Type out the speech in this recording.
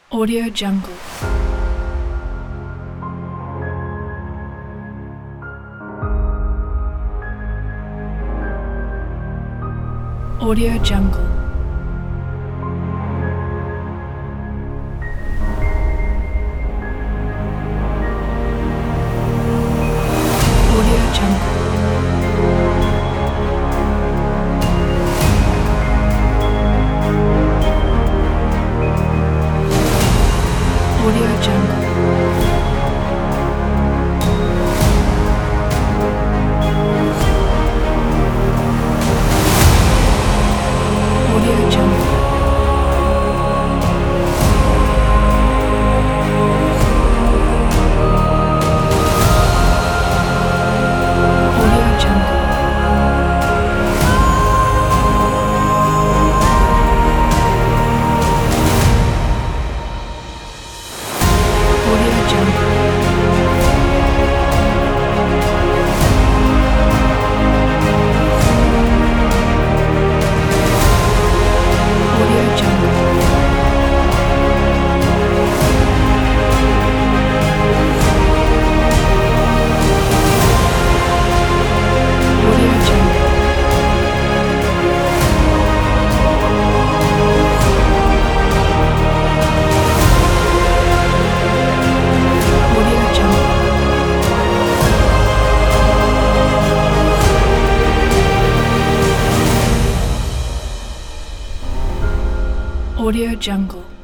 Audio Jungle. Audio Jungle. Audio Jungle. Audio Jungle. Audio Jungle. Audio Jungle. Audio Jungle. Audio Jungle. Audio Jungle. Audio Jungle. Audio Jungle.